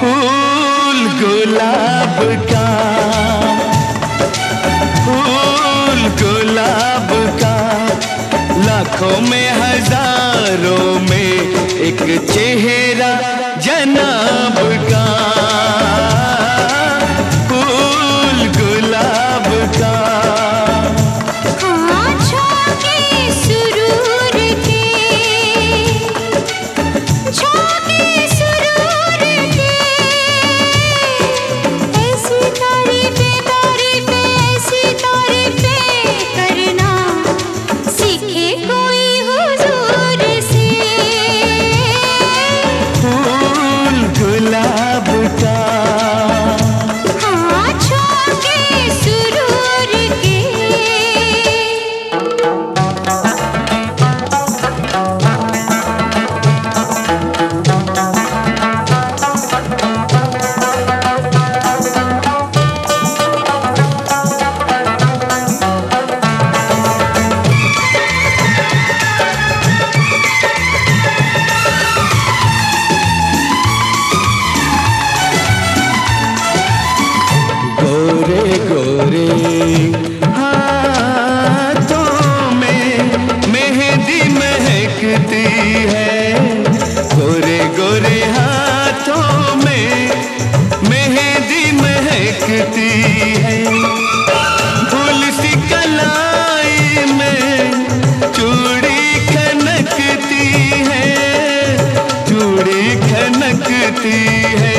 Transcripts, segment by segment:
फूल गुलाब का, फूल गुलाब का, लाखों में हजारों में एक चेहरा जनाब का, फूल गुलाब का। गोरे गोरे हाथों में मेहंदी महकती है, गोरे गोरे हाथों में मेहंदी महकती है, फूल सी कलाई में चूड़ी खनकती है, चूड़ी खनकती है,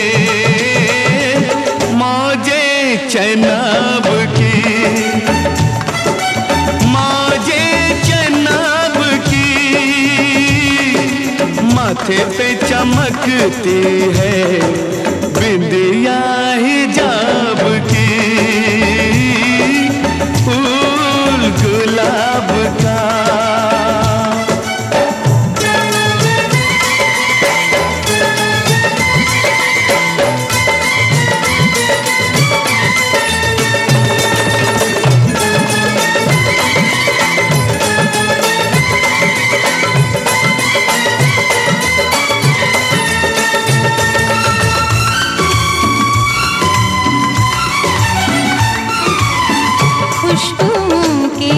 चनाब की, मौजे चनाब की, माथे पे चमकती है बिंदिया हिजाब की, फूल गुलाब का। खुशबुओं के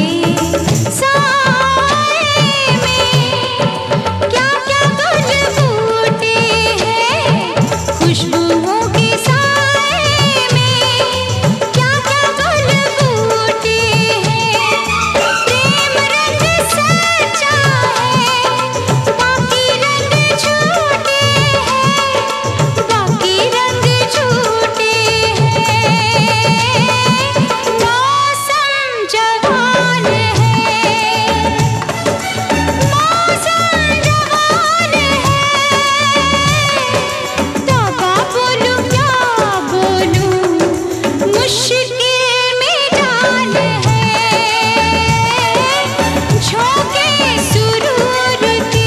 साए में क्या क्या गुल फूटे हैं, खुशबुओं के साए में क्या क्या गुल फूटे हैं, प्रेम रंग सच्चा है बाकी रंग झूठे हैं, बाकी रंग झूठे हैं, जवान है, मौसम जवान है, तौबा बोलूं क्या बोलूं, मुश्किल में जान है, झोंके सुरूर के।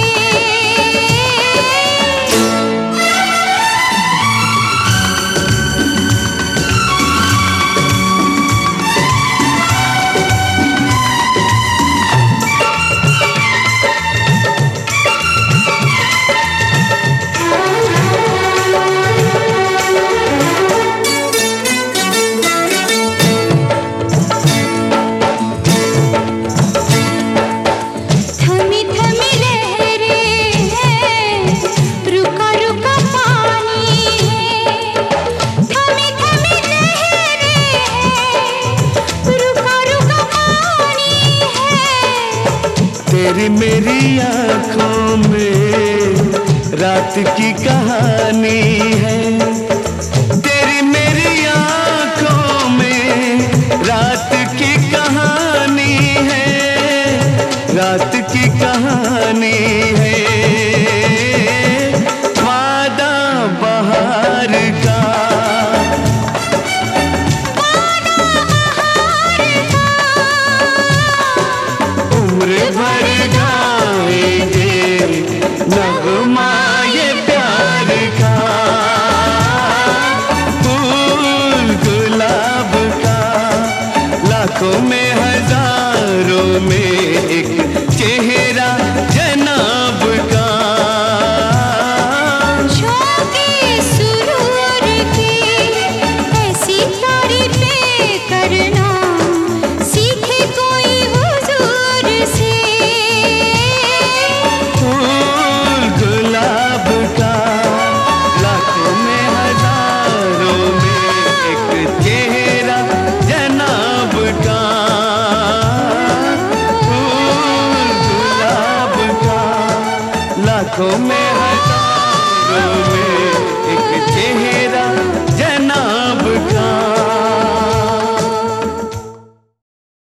तेरी मेरी आँखों में रात की कहानी